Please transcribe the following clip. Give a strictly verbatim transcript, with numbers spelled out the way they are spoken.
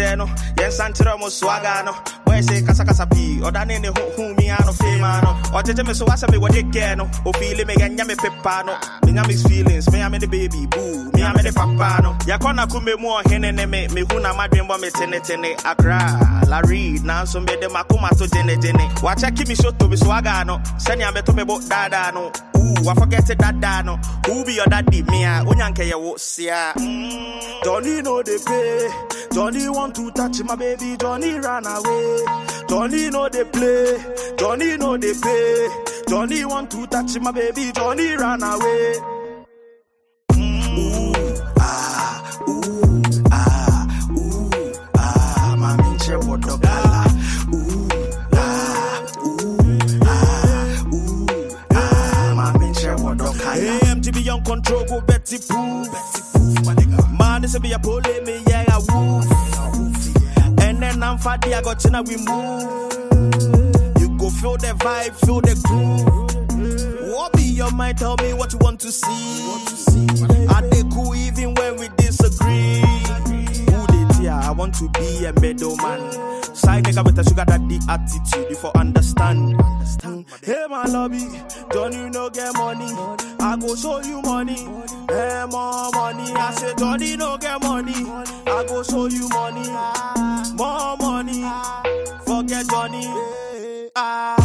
no, yen santiro mo swagano. Boy say kasa kasa pi, or dane ne hu mi ano femano. Or tete me so wasa me what you get no, or feel me ganya me pepano. Me nya mix feelings, me am the baby boo, me am the papa no. Ya kona kume mo hene ne me, me hu na madwen bo me tene tene akra. La read now so me de makuma to jene jene. Watch a kimi show to me swagano. Senya me to me bo dada no. Ooh, I forget it dada no. Who be your daddy me a onyanke ye wo sia. Johnny know they pay. Johnny want to touch my baby. Johnny run away. Johnny know they play. Johnny know they pay. Johnny want to touch my baby. Johnny run away. Mm. Ooh, ah, ooh, ah, ooh, ah. Mami che wodo gala. Ooh, ah, ooh, ah, ooh, ah. Mami che wodo kaya. A M G be on control, go Betty Pooh. Man, this be a pole me, yeah, I woof. And then I'm fatty, I got china, we move. You go feel the vibe, feel the groove. What be your mind? Tell me what you want to see. Are they cool even when we disagree? Who they tear? I want to be a middleman. Side nigga with a sugar daddy attitude, you for understand. Hey, my lobby, don't you know get money? I go show you money. Hey, more money. I say, don't you know get money? I go show you money. More money. Forget Johnny. Ah.